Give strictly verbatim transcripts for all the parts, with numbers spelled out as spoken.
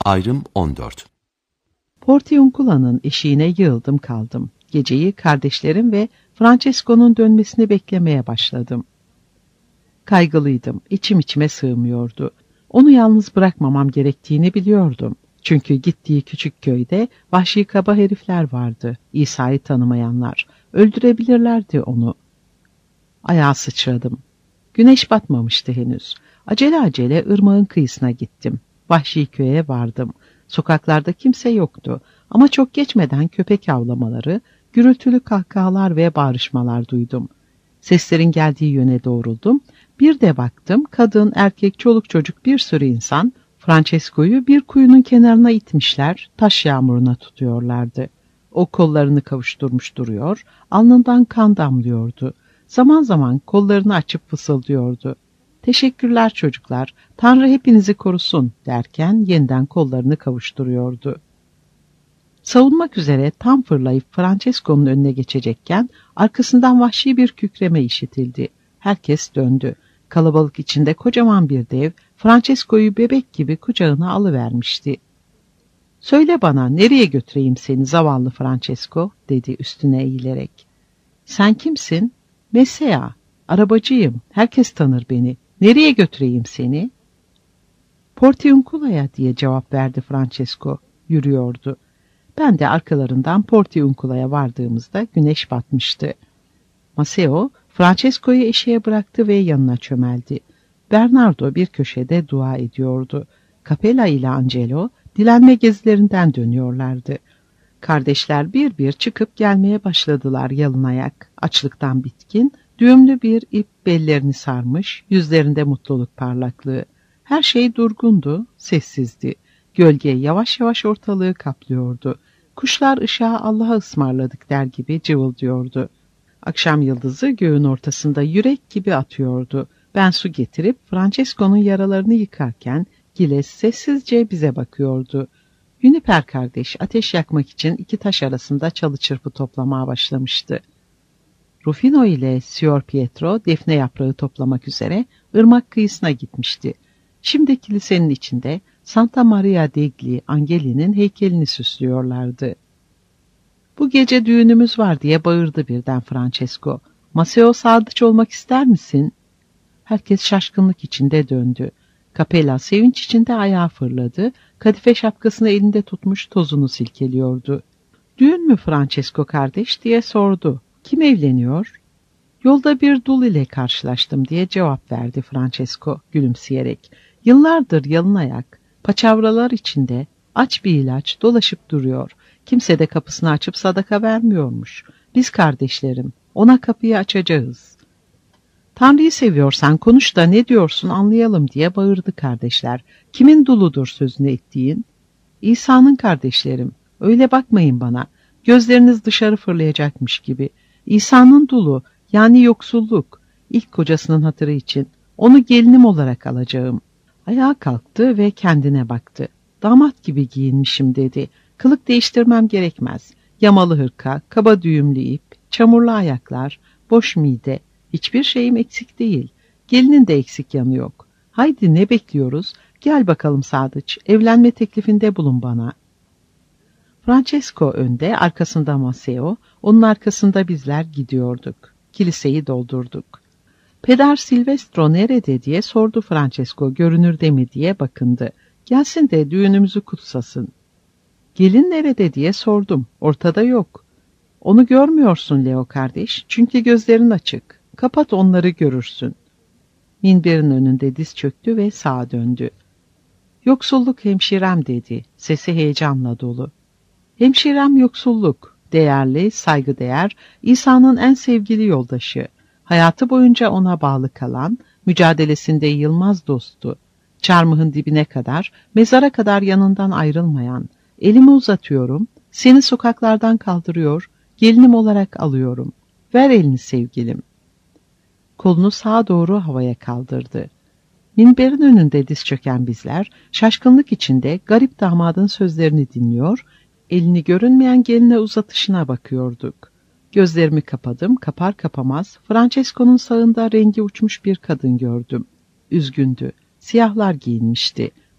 Ayrım on dört. Portiuncula'nın eşiğine yığıldım kaldım. Geceyi kardeşlerim ve Francesco'nun dönmesini beklemeye başladım. Kaygılıydım, içim içime sığmıyordu. Onu yalnız bırakmamam gerektiğini biliyordum. Çünkü gittiği küçük köyde vahşi kaba herifler vardı, İsa'yı tanımayanlar. Öldürebilirlerdi onu. Ayağa sıçradım. Güneş batmamıştı henüz. Acele acele ırmağın kıyısına gittim. Vahşi köye vardım. Sokaklarda kimse yoktu ama çok geçmeden köpek avlamaları, gürültülü kahkahalar ve bağırışmalar duydum. Seslerin geldiği yöne doğruldum. Bir de baktım, kadın, erkek, çoluk çocuk bir sürü insan Francesco'yu bir kuyunun kenarına itmişler, taş yağmuruna tutuyorlardı. O kollarını kavuşturmuş duruyor, alnından kan damlıyordu. Zaman zaman kollarını açıp fısıldıyordu. "Teşekkürler çocuklar, Tanrı hepinizi korusun" derken yeniden kollarını kavuşturuyordu. Savunmak üzere tam fırlayıp Francesco'nun önüne geçecekken arkasından vahşi bir kükreme işitildi. Herkes döndü. Kalabalık içinde kocaman bir dev Francesco'yu bebek gibi kucağına alıvermişti. "Söyle bana, nereye götüreyim seni zavallı Francesco?" dedi üstüne eğilerek. "Sen kimsin?" "Mesea, arabacıyım. Herkes tanır beni. Nereye götüreyim seni?" "Portiuncula'ya" diye cevap verdi Francesco. Yürüyordu. Ben de arkalarından Portiuncula'ya vardığımızda güneş batmıştı. Maceo, Francesco'yu eşeğe bıraktı ve yanına çömeldi. Bernardo bir köşede dua ediyordu. Capella ile Angelo dilenme gezilerinden dönüyorlardı. Kardeşler bir bir çıkıp gelmeye başladılar yalın ayak, açlıktan bitkin, düğümlü bir ip bellerini sarmış, yüzlerinde mutluluk parlaklığı. Her şey durgundu, sessizdi. Gölge yavaş yavaş ortalığı kaplıyordu. Kuşlar ışığa Allah'a ısmarladık der gibi cıvıldıyordu. Akşam yıldızı göğün ortasında yürek gibi atıyordu. Ben su getirip Francesco'nun yaralarını yıkarken Giles sessizce bize bakıyordu. Juniper kardeş ateş yakmak için iki taş arasında çalı çırpı toplamaya başlamıştı. Rufino ile Signor Pietro defne yaprağı toplamak üzere ırmak kıyısına gitmişti. Şimdi kilisenin içinde Santa Maria degli Angeli'nin heykelini süslüyorlardı. "Bu gece düğünümüz var" diye bağırdı birden Francesco. "Maceo sadıç olmak ister misin?" Herkes şaşkınlık içinde döndü. Capella sevinç içinde ayağa fırladı. Kadife şapkasını elinde tutmuş tozunu silkeliyordu. "Düğün mü Francesco kardeş?" diye sordu. "Kim evleniyor?" "Yolda bir dul ile karşılaştım" diye cevap verdi Francesco gülümseyerek. Yıllardır yalın ayak, paçavralar içinde aç bir ilaç dolaşıp duruyor. Kimse de kapısını açıp sadaka vermiyormuş. Biz kardeşlerim, ona kapıyı açacağız. "Tanrı'yı seviyorsan konuş da ne diyorsun anlayalım" diye bağırdı kardeşler. "Kimin duludur sözünü ettiğin?" "İsa'nın kardeşlerim. Öyle bakmayın bana. Gözleriniz dışarı fırlayacakmış gibi. İsa'nın dulu, yani yoksulluk. İlk kocasının hatırı için. Onu gelinim olarak alacağım." Ayağa kalktı ve kendine baktı. "Damat gibi giyinmişim" dedi. "Kılık değiştirmem gerekmez. Yamalı hırka, kaba düğümlü ip, çamurlu ayaklar, boş mide. Hiçbir şeyim eksik değil. Gelinin de eksik yanı yok. Haydi ne bekliyoruz? Gel bakalım Sadıç, evlenme teklifinde bulun bana." Francesco önde, arkasında Maceo, onun arkasında bizler gidiyorduk. Kiliseyi doldurduk. "Peder Silvestro nerede?" diye sordu Francesco, görünürde mi diye bakındı. "Gelsin de düğünümüzü kutsasın." "Gelin nerede?" diye sordum. "Ortada yok." "Onu görmüyorsun Leo kardeş, çünkü gözlerin açık. Kapat onları görürsün." Minberin önünde diz çöktü ve sağa döndü. "Yoksulluk hemşirem" dedi, sesi heyecanla dolu. "Hemşirem yoksulluk, değerli, saygıdeğer, İsa'nın en sevgili yoldaşı. Hayatı boyunca ona bağlı kalan, mücadelesinde yılmaz dostu, çarmıhın dibine kadar, mezara kadar yanından ayrılmayan, elimi uzatıyorum, seni sokaklardan kaldırıyor, gelinim olarak alıyorum. Ver elini sevgilim." Kolunu sağa doğru havaya kaldırdı. Minberin önünde diz çöken bizler, şaşkınlık içinde garip damadın sözlerini dinliyor, elini görünmeyen geline uzatışına bakıyorduk. Gözlerimi kapadım, kapar kapamaz Francesco'nun sağında rengi uçmuş bir kadın gördüm. Üzgündü, siyahlar giyinmişti.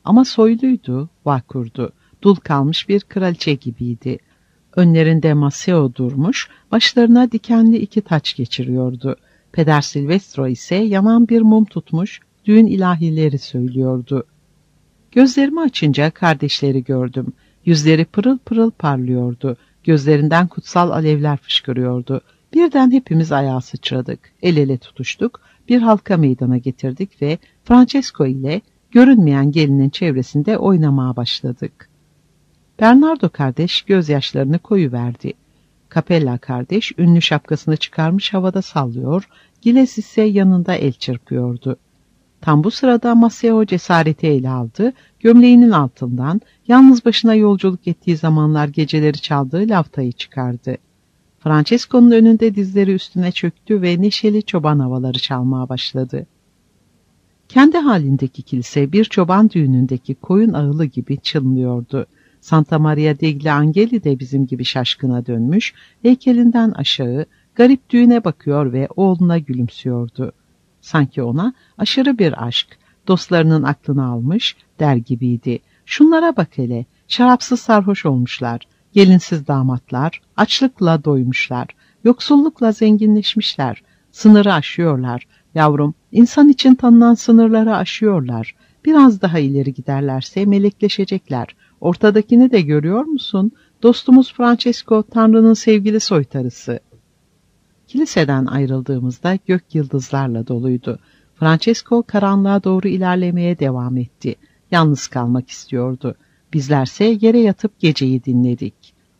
Ama soyluydu, vakurdu, dul kalmış bir kraliçe gibiydi. Önlerinde Maceo durmuş, başlarına dikenli iki taç geçiriyordu. Peder Silvestro ise yanan bir mum tutmuş, düğün ilahileri söylüyordu. Gözlerimi açınca kardeşleri gördüm. Yüzleri pırıl pırıl parlıyordu. Gözlerinden kutsal alevler fışkırıyordu. Birden hepimiz ayağa sıçradık. El ele tutuştuk. Bir halka meydana getirdik ve Francesco ile görünmeyen gelinin çevresinde oynamaya başladık. Bernardo kardeş gözyaşlarını koyuverdi. Capella kardeş ünlü şapkasını çıkarmış havada sallıyor, Giles ise yanında el çırpıyordu. Tam bu sırada Maceo cesareti ele aldı, gömleğinin altından yalnız başına yolculuk ettiği zamanlar geceleri çaldığı laftayı çıkardı. Francesco'nun önünde dizleri üstüne çöktü ve neşeli çoban havaları çalmaya başladı. Kendi halindeki kilise bir çoban düğünündeki koyun ağılı gibi çınlıyordu. Santa Maria degli Angeli de bizim gibi şaşkına dönmüş, heykelinden aşağı garip düğüne bakıyor ve oğluna gülümsüyordu. Sanki ona aşırı bir aşk, dostlarının aklını almış der gibiydi. Şunlara bak hele, şarapsız sarhoş olmuşlar, gelinsiz damatlar, açlıkla doymuşlar, yoksullukla zenginleşmişler, sınırı aşıyorlar. Yavrum, insan için tanınan sınırları aşıyorlar. Biraz daha ileri giderlerse melekleşecekler. Ortadakini de görüyor musun? Dostumuz Francesco, Tanrı'nın sevgili soytarısı. Kiliseden ayrıldığımızda gök yıldızlarla doluydu. Francesco karanlığa doğru ilerlemeye devam etti. Yalnız kalmak istiyordu. Bizlerse yere yatıp geceyi dinledik.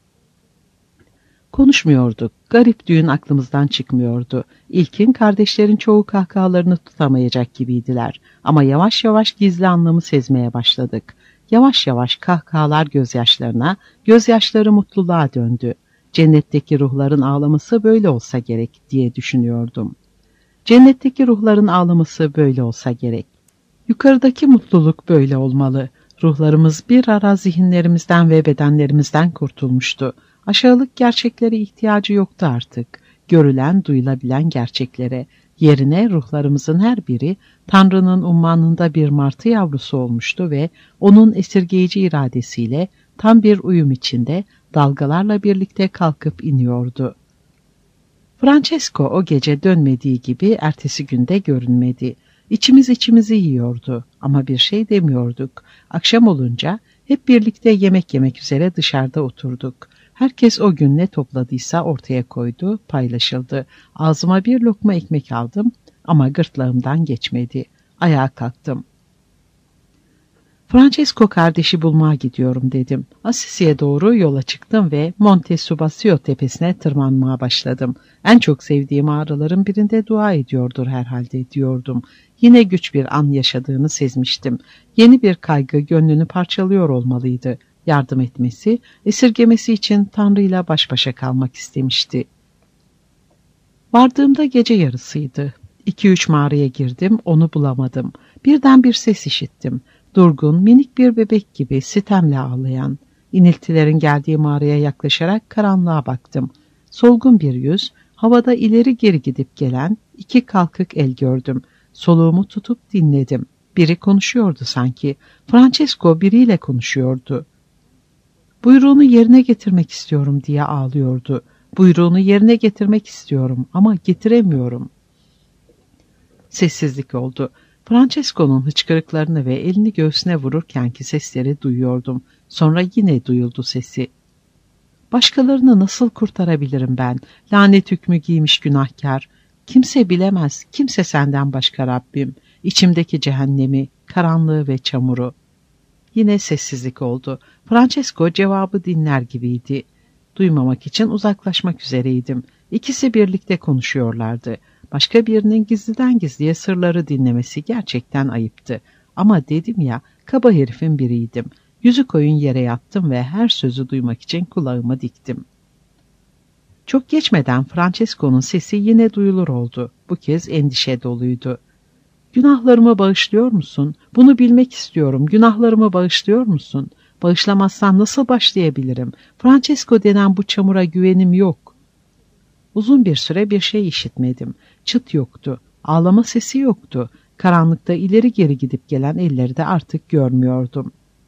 Konuşmuyorduk. Garip düğün aklımızdan çıkmıyordu. İlkin kardeşlerin çoğu kahkahalarını tutamayacak gibiydiler. Ama yavaş yavaş gizli anlamı sezmeye başladık. Yavaş yavaş kahkahalar gözyaşlarına, gözyaşları mutluluğa döndü. Cennetteki ruhların ağlaması böyle olsa gerek diye düşünüyordum. Cennetteki ruhların ağlaması böyle olsa gerek. Yukarıdaki mutluluk böyle olmalı. Ruhlarımız bir ara zihinlerimizden ve bedenlerimizden kurtulmuştu. Aşağılık gerçeklere ihtiyacı yoktu artık. Görülen, duyulabilen gerçeklere. Yerine ruhlarımızın her biri Tanrı'nın ummanında bir martı yavrusu olmuştu ve onun esirgeyici iradesiyle tam bir uyum içinde dalgalarla birlikte kalkıp iniyordu. Francesco o gece dönmediği gibi ertesi günde görünmedi. İçimiz içimizi yiyordu ama bir şey demiyorduk. Akşam olunca hep birlikte yemek yemek üzere dışarıda oturduk. Herkes o gün ne topladıysa ortaya koydu, paylaşıldı. Ağzıma bir lokma ekmek aldım ama gırtlağımdan geçmedi. Ayağa kalktım. Francesco kardeşi bulmaya gidiyorum dedim. Assisi'ye doğru yola çıktım ve Monte Subasio tepesine tırmanmaya başladım. En çok sevdiğim ağrıların birinde dua ediyordur herhalde diyordum. Yine güç bir an yaşadığını sezmiştim. Yeni bir kaygı gönlünü parçalıyor olmalıydı. Yardım etmesi, esirgemesi için Tanrı'yla baş başa kalmak istemişti. Vardığımda gece yarısıydı. İki üç mağaraya girdim, onu bulamadım. Birden bir ses işittim. Durgun, minik bir bebek gibi sitemle ağlayan. İniltilerin geldiği mağaraya yaklaşarak karanlığa baktım. Solgun bir yüz, havada ileri geri gidip gelen iki kalkık el gördüm. Soluğumu tutup dinledim. Biri konuşuyordu sanki. Francesco biriyle konuşuyordu. Buyruğunu yerine getirmek istiyorum diye ağlıyordu. Buyruğunu yerine getirmek istiyorum ama getiremiyorum. Sessizlik oldu. Francesco'nun hıçkırıklarını ve elini göğsüne vururkenki sesleri duyuyordum. Sonra yine duyuldu sesi. Başkalarını nasıl kurtarabilirim ben? Lanet hükmü giymiş günahkar. Kimse bilemez, kimse senden başka Rabbim. İçimdeki cehennemi, karanlığı ve çamuru. Yine sessizlik oldu. Francesco cevabı dinler gibiydi. Duymamak için uzaklaşmak üzereydim. İkisi birlikte konuşuyorlardı. Başka birinin gizliden gizliye sırları dinlemesi gerçekten ayıptı. Ama dedim ya, kaba herifin biriydim. Yüzü koyun yere yattım ve her sözü duymak için kulağımı diktim. Çok geçmeden Francesco'nun sesi yine duyulur oldu. Bu kez endişe doluydu. Günahlarımı bağışlıyor musun? Bunu bilmek istiyorum. Günahlarımı bağışlıyor musun? Bağışlamazsan nasıl başlayabilirim? Francesco denen bu çamura güvenim yok. Uzun bir süre bir şey işitmedim. Çıt yoktu. Ağlama sesi yoktu. Karanlıkta ileri geri gidip gelen elleri de artık görmüyordum.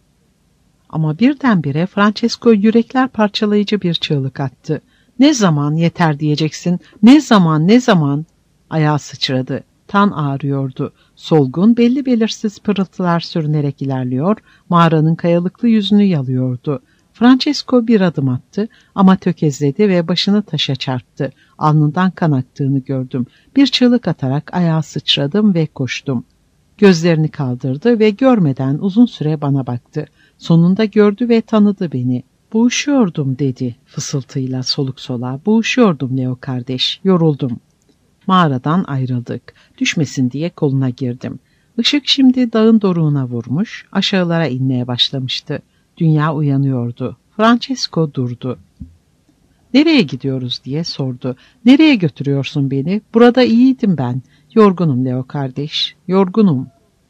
Ama birdenbire Francesco yürekler parçalayıcı bir çığlık attı. Ne zaman yeter diyeceksin, ne zaman ne zaman? Ayağı sıçradı. Tan ağrıyordu. Solgun, belli belirsiz pırıltılar sürünerek ilerliyor, mağaranın kayalıklı yüzünü yalıyordu. Francesco bir adım attı ama tökezledi ve başını taşa çarptı. Alnından kan aktığını gördüm. Bir çığlık atarak ayağa sıçradım ve koştum. Gözlerini kaldırdı ve görmeden uzun süre bana baktı. Sonunda gördü ve tanıdı beni. Boğuşuyordum dedi fısıltıyla soluk soluğa. Boğuşuyordum Leo kardeş, yoruldum. Mağaradan ayrıldık. Düşmesin diye koluna girdim. Işık şimdi dağın doruğuna vurmuş, aşağılara inmeye başlamıştı. Dünya uyanıyordu. Francesco durdu. Nereye gidiyoruz diye sordu. Nereye götürüyorsun beni? Burada iyiydim ben. Yorgunum Leo kardeş, yorgunum.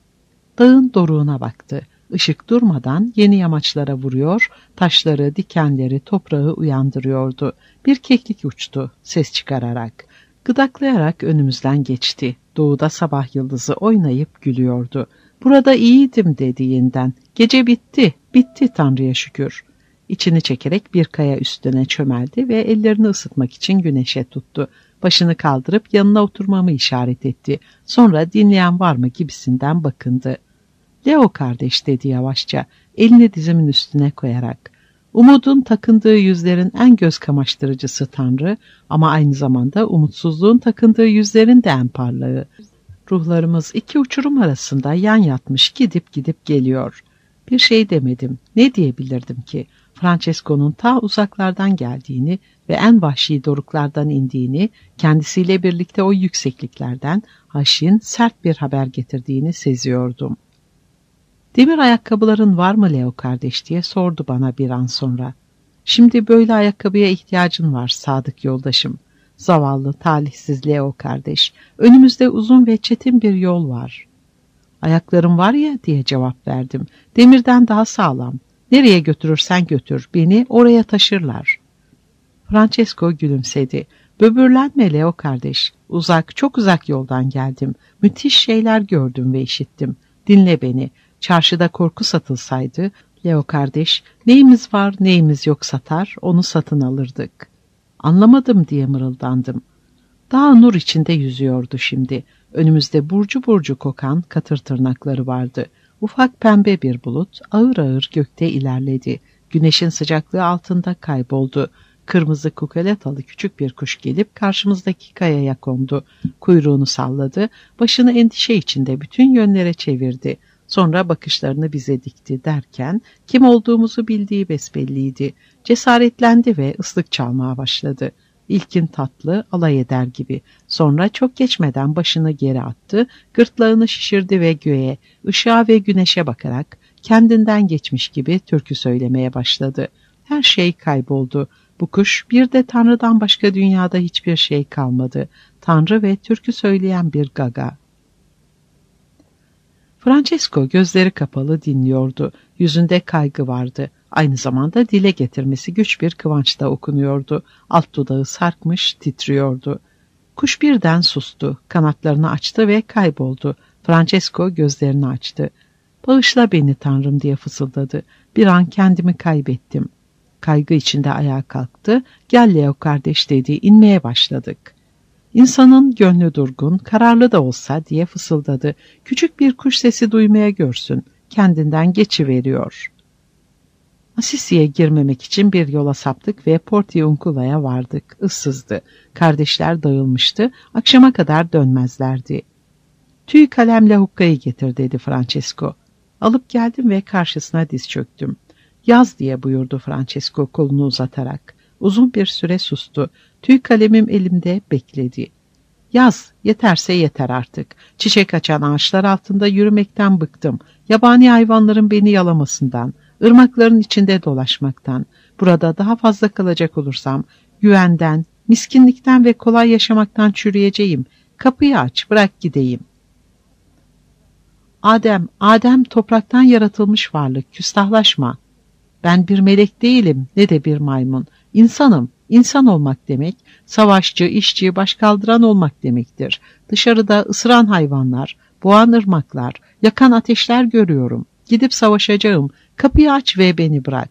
Dağın doruğuna baktı. Işık durmadan yeni yamaçlara vuruyor, taşları, dikenleri, toprağı uyandırıyordu. Bir keklik uçtu, ses çıkararak. Gıdaklayarak önümüzden geçti. Doğuda sabah yıldızı oynayıp gülüyordu. Burada iyiydim dedi yeniden. Gece bitti, bitti Tanrı'ya şükür. İçini çekerek bir kaya üstüne çömeldi ve ellerini ısıtmak için güneşe tuttu. Başını kaldırıp yanına oturmamı işaret etti. Sonra dinleyen var mı gibisinden bakındı. Leo kardeş dedi yavaşça, elini dizimin üstüne koyarak. Umudun takındığı yüzlerin en göz kamaştırıcısı Tanrı ama aynı zamanda umutsuzluğun takındığı yüzlerin de en parlağı. Ruhlarımız iki uçurum arasında yan yatmış gidip gidip geliyor. Bir şey demedim. Ne diyebilirdim ki? Francesco'nun ta uzaklardan geldiğini ve en vahşi doruklardan indiğini, kendisiyle birlikte o yüksekliklerden haşin, sert bir haber getirdiğini seziyordum. Demir ayakkabıların var mı Leo kardeş diye sordu bana bir an sonra. Şimdi böyle ayakkabıya ihtiyacın var sadık yoldaşım. Zavallı, talihsiz Leo kardeş. Önümüzde uzun ve çetin bir yol var. Ayaklarım var ya diye cevap verdim. Demirden daha sağlam. Nereye götürürsen götür. Beni oraya taşırlar. Francesco gülümsedi. Böbürlenme Leo kardeş. Uzak, çok uzak yoldan geldim. Müthiş şeyler gördüm ve işittim. Dinle beni. Çarşıda korku satılsaydı, Leo kardeş, neyimiz var neyimiz yok satar, onu satın alırdık. Anlamadım diye mırıldandım. Daha nur içinde yüzüyordu şimdi. Önümüzde burcu burcu kokan katır tırnakları vardı. Ufak pembe bir bulut ağır ağır gökte ilerledi. Güneşin sıcaklığı altında kayboldu. Kırmızı kukuletalı küçük bir kuş gelip karşımızdaki kayaya kondu. Kuyruğunu salladı, başını endişe içinde bütün yönlere çevirdi. Sonra bakışlarını bize dikti derken kim olduğumuzu bildiği besbelliydi. Cesaretlendi ve ıslık çalmaya başladı. İlkin tatlı, alay eder gibi. Sonra çok geçmeden başını geri attı, gırtlağını şişirdi ve göğe, ışığa ve güneşe bakarak kendinden geçmiş gibi türkü söylemeye başladı. Her şey kayboldu. Bu kuş bir de Tanrı'dan başka dünyada hiçbir şey kalmadı. Tanrı ve türkü söyleyen bir gaga. Francesco gözleri kapalı dinliyordu. Yüzünde kaygı vardı. Aynı zamanda dile getirmesi güç bir kıvançta okunuyordu. Alt dudağı sarkmış, titriyordu. Kuş birden sustu. Kanatlarını açtı ve kayboldu. Francesco gözlerini açtı. "Bağışla beni Tanrım" diye fısıldadı. Bir an kendimi kaybettim. Kaygı içinde ayağa kalktı. "Gel Leo kardeş" dedi. İnmeye başladık. İnsanın gönlü durgun, kararlı da olsa diye fısıldadı. Küçük bir kuş sesi duymaya görsün. Kendinden geçiveriyor. Assisi'ye girmemek için bir yola saptık ve Portiuncula'ya vardık. Issızdı. Kardeşler dağılmıştı. Akşama kadar dönmezlerdi. "Tüy kalemle hukkayı getir" dedi Francesco. Alıp geldim ve karşısına diz çöktüm. "Yaz" diye buyurdu Francesco kolunu uzatarak. Uzun bir süre sustu. Tüy kalemim elimde bekledi. "Yaz, yeterse yeter artık. Çiçek açan ağaçlar altında yürümekten bıktım. Yabani hayvanların beni yalamasından, ırmakların içinde dolaşmaktan. Burada daha fazla kalacak olursam, güvenden, miskinlikten ve kolay yaşamaktan çürüyeceğim. Kapıyı aç, bırak gideyim." "Adem, Adem topraktan yaratılmış varlık, küstahlaşma. Ben bir melek değilim, ne de bir maymun. İnsanım. İnsan olmak demek, savaşçı, işçi, başkaldıran olmak demektir. Dışarıda ısıran hayvanlar, boğan ırmaklar, yakan ateşler görüyorum. Gidip savaşacağım. Kapıyı aç ve beni bırak.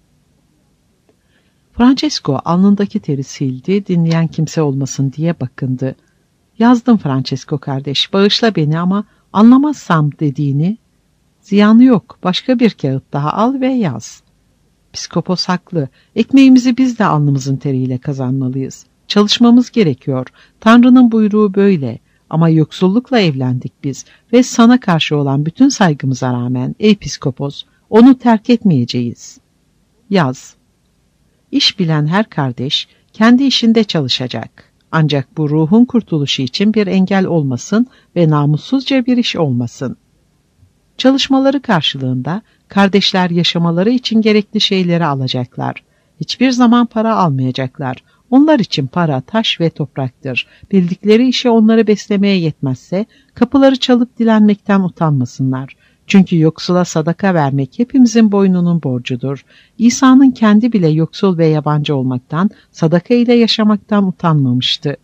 Francesco alnındaki teri sildi, dinleyen kimse olmasın diye bakındı. Yazdım Francesco kardeş, bağışla beni ama anlamazsam dediğini. Ziyanı yok, başka bir kağıt daha al ve yaz. Psikopos haklı, ekmeğimizi biz de alnımızın teriyle kazanmalıyız. Çalışmamız gerekiyor, Tanrı'nın buyruğu böyle. Ama yoksullukla evlendik biz ve sana karşı olan bütün saygımıza rağmen ey psikopos, onu terk etmeyeceğiz. Yaz. İş bilen her kardeş kendi işinde çalışacak. Ancak bu ruhun kurtuluşu için bir engel olmasın ve namussuzca bir iş olmasın. Çalışmaları karşılığında kardeşler yaşamaları için gerekli şeyleri alacaklar. Hiçbir zaman para almayacaklar. Onlar için para, taş ve topraktır. Bildikleri işe onları beslemeye yetmezse kapıları çalıp dilenmekten utanmasınlar. Çünkü yoksula sadaka vermek hepimizin boynunun borcudur. İsa'nın kendi bile yoksul ve yabancı olmaktan, sadaka ile yaşamaktan utanmamıştı.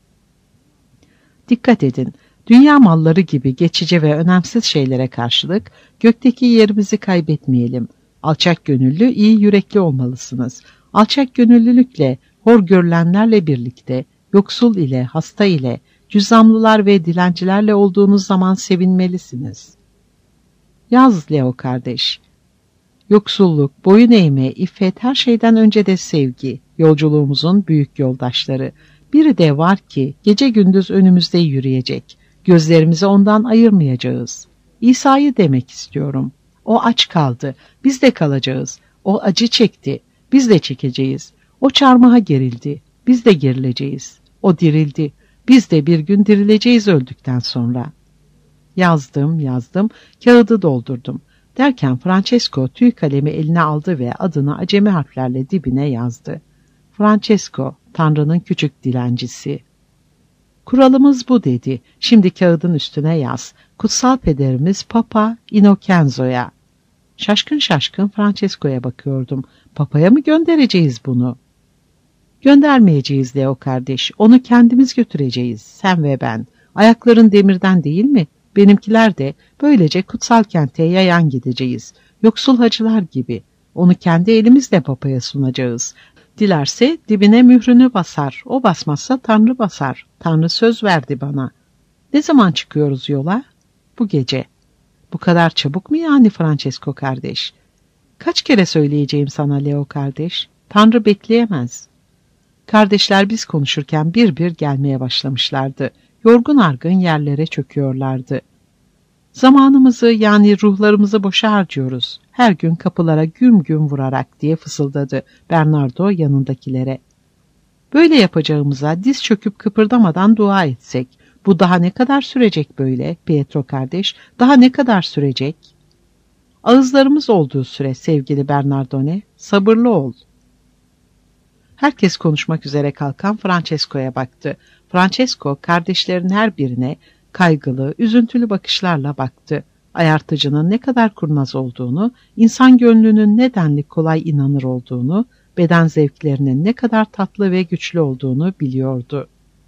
Dikkat edin, dünya malları gibi geçici ve önemsiz şeylere karşılık gökteki yerimizi kaybetmeyelim. Alçak gönüllü, iyi yürekli olmalısınız. Alçak gönüllülükle, hor görülenlerle birlikte, yoksul ile, hasta ile, cüzzamlılar ve dilencilerle olduğunuz zaman sevinmelisiniz. Yaz Leo kardeş. Yoksulluk, boyun eğme, iffet, her şeyden önce de sevgi, yolculuğumuzun büyük yoldaşları. Biri de var ki gece gündüz önümüzde yürüyecek. Gözlerimizi ondan ayırmayacağız. İsa'yı demek istiyorum. O aç kaldı, biz de kalacağız. O acı çekti, biz de çekeceğiz. O çarmıha gerildi, biz de gerileceğiz. O dirildi, biz de bir gün dirileceğiz öldükten sonra. Yazdım, yazdım, kağıdı doldurdum. Derken Francesco tüy kalemi eline aldı ve adını acemi harflerle dibine yazdı. Francesco, Tanrı'nın küçük dilencisi. Kuralımız bu dedi. Şimdi kağıdın üstüne yaz. Kutsal pederimiz Papa Innocenzo'ya. Şaşkın şaşkın Francesco'ya bakıyordum. Papa'ya mı göndereceğiz bunu? Göndermeyeceğiz Leo kardeş. Onu kendimiz götüreceğiz. Sen ve ben. Ayakların demirden değil mi? Benimkiler de böylece kutsal kente yayan gideceğiz. Yoksul hacılar gibi. Onu kendi elimizle Papa'ya sunacağız. Dilerse dibine mührünü basar. O basmazsa Tanrı basar. Tanrı söz verdi bana. Ne zaman çıkıyoruz yola? Bu gece. Bu kadar çabuk mu yani Francesco kardeş? Kaç kere söyleyeceğim sana Leo kardeş? Tanrı bekleyemez. Kardeşler biz konuşurken bir bir gelmeye başlamışlardı. Yorgun argın yerlere çöküyorlardı. Zamanımızı yani ruhlarımızı boşa harcıyoruz. Her gün kapılara güm güm vurarak diye fısıldadı Bernardo yanındakilere. Böyle yapacağımıza diz çöküp kıpırdamadan dua etsek. Bu daha ne kadar sürecek böyle Pietro kardeş? Daha ne kadar sürecek? Ağızlarımız olduğu süre sevgili Bernardone, sabırlı ol. Herkes konuşmak üzere kalkan Francesco'ya baktı. Francesco kardeşlerin her birine kaygılı, üzüntülü bakışlarla baktı. Ayartıcının ne kadar kurnaz olduğunu, insan gönlünün nedenli kolay inanır olduğunu, beden zevklerinin ne kadar tatlı ve güçlü olduğunu biliyordu.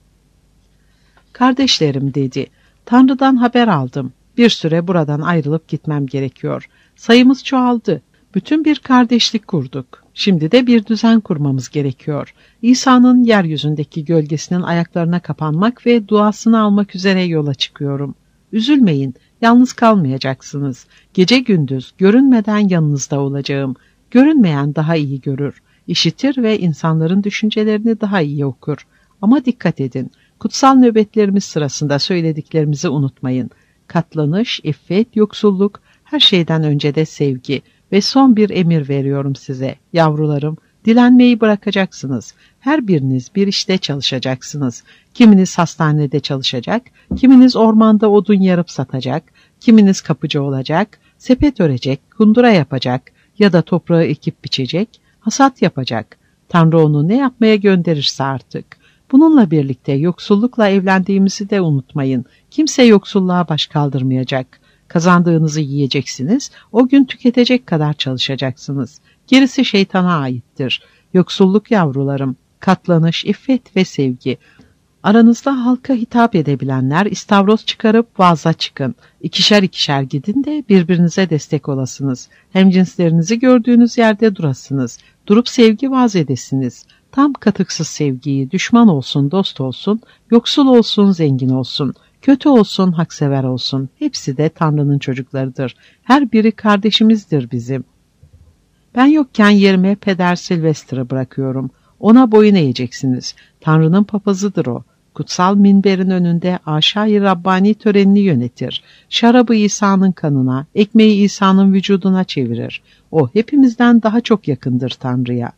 Kardeşlerim dedi, Tanrı'dan haber aldım. Bir süre buradan ayrılıp gitmem gerekiyor. Sayımız çoğaldı. Bütün bir kardeşlik kurduk. Şimdi de bir düzen kurmamız gerekiyor. İsa'nın yeryüzündeki gölgesinin ayaklarına kapanmak ve duasını almak üzere yola çıkıyorum. Üzülmeyin, yalnız kalmayacaksınız. Gece gündüz görünmeden yanınızda olacağım. Görünmeyen daha iyi görür, işitir ve insanların düşüncelerini daha iyi okur. Ama dikkat edin, kutsal nöbetlerimiz sırasında söylediklerimizi unutmayın. Katlanış, iffet, yoksulluk, her şeyden önce de sevgi. Ve son bir emir veriyorum size, yavrularım, dilenmeyi bırakacaksınız. Her biriniz bir işte çalışacaksınız. Kiminiz hastanede çalışacak, kiminiz ormanda odun yarıp satacak, kiminiz kapıcı olacak, sepet örecek, kundura yapacak ya da toprağı ekip biçecek, hasat yapacak. Tanrı onu ne yapmaya gönderirse artık. Bununla birlikte yoksullukla evlendiğimizi de unutmayın. Kimse yoksulluğa baş kaldırmayacak. Kazandığınızı yiyeceksiniz, o gün tüketecek kadar çalışacaksınız. Gerisi şeytana aittir. Yoksulluk yavrularım, katlanış, iffet ve sevgi. Aranızda halka hitap edebilenler istavroz çıkarıp vaaza çıkın. İkişer ikişer gidin de birbirinize destek olasınız. Hemcinslerinizi gördüğünüz yerde durasınız. Durup sevgi vaaz edesiniz. Tam katıksız sevgiyi, düşman olsun, dost olsun, yoksul olsun, zengin olsun, kötü olsun, haksever olsun. Hepsi de Tanrı'nın çocuklarıdır. Her biri kardeşimizdir bizim. Ben yokken yerime Peder Sylvester'ı bırakıyorum. Ona boyun eğeceksiniz. Tanrı'nın papazıdır o. Kutsal minberin önünde aşağı-i Rabbani törenini yönetir. Şarabı İsa'nın kanına, ekmeği İsa'nın vücuduna çevirir. O hepimizden daha çok yakındır Tanrı'ya.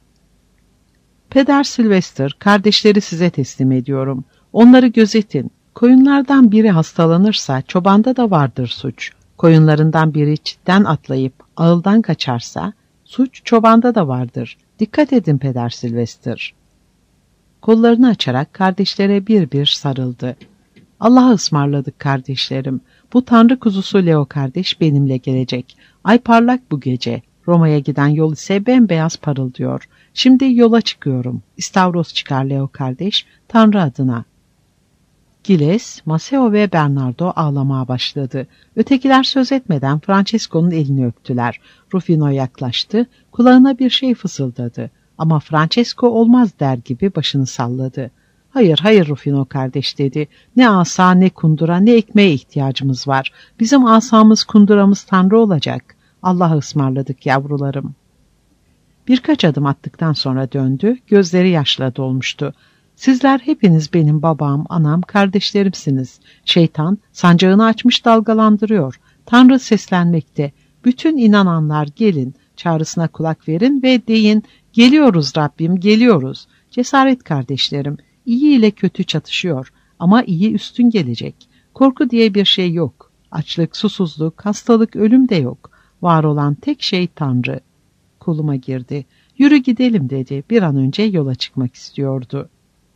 Peder Sylvester, kardeşleri size teslim ediyorum. Onları gözetin. Koyunlardan biri hastalanırsa çobanda da vardır suç. Koyunlarından biri çitten atlayıp ağıldan kaçarsa suç çobanda da vardır. Dikkat edin Peder Sylvester. Kollarını açarak kardeşlere bir bir sarıldı. Allah'a ısmarladık kardeşlerim. Bu Tanrı kuzusu Leo kardeş benimle gelecek. Ay parlak bu gece. Roma'ya giden yol ise bembeyaz parıldıyor. Şimdi yola çıkıyorum. İstavros çıkar Leo kardeş, Tanrı adına. Giles, Maseo ve Bernardo ağlamaya başladı. Ötekiler söz etmeden Francesco'nun elini öptüler. Rufino yaklaştı, kulağına bir şey fısıldadı. Ama Francesco olmaz der gibi başını salladı. Hayır, hayır Rufino kardeş dedi. Ne asa, ne kundura, ne ekmeğe ihtiyacımız var. Bizim asamız, kunduramız Tanrı olacak. Allah'a ısmarladık yavrularım. Birkaç adım attıktan sonra döndü, gözleri yaşla dolmuştu. Sizler hepiniz benim babam, anam, kardeşlerimsiniz. Şeytan sancağını açmış dalgalandırıyor. Tanrı seslenmekte. Bütün inananlar gelin, çağrısına kulak verin ve deyin, geliyoruz Rabbim, geliyoruz. Cesaret kardeşlerim, iyi ile kötü çatışıyor ama iyi üstün gelecek. Korku diye bir şey yok. Açlık, susuzluk, hastalık, ölüm de yok. Var olan tek şey Tanrı. Koluma girdi. Yürü gidelim dedi. Bir an önce yola çıkmak istiyordu.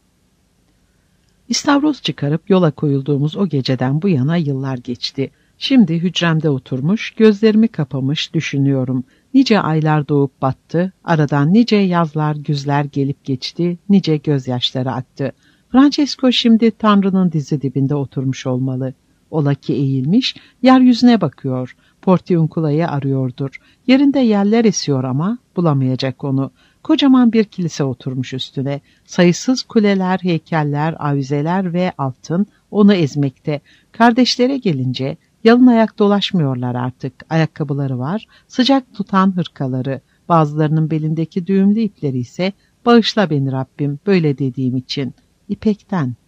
İstavroz çıkarıp yola koyulduğumuz o geceden bu yana yıllar geçti. Şimdi hücremde oturmuş, gözlerimi kapamış düşünüyorum. Nice aylar doğup battı, aradan nice yazlar, güzler gelip geçti, nice gözyaşları aktı. Francesco şimdi Tanrı'nın dizi dibinde oturmuş olmalı. Ola ki eğilmiş, yeryüzüne bakıyor. Portiuncula'yı arıyordur. Yerinde yeller esiyor ama bulamayacak onu. Kocaman bir kilise oturmuş üstüne. Sayısız kuleler, heykeller, avizeler ve altın onu ezmekte. Kardeşlere gelince yalın ayak dolaşmıyorlar artık. Ayakkabıları var, sıcak tutan hırkaları. Bazılarının belindeki düğümlü ipleri ise bağışla beni Rabbim böyle dediğim için. İpekten.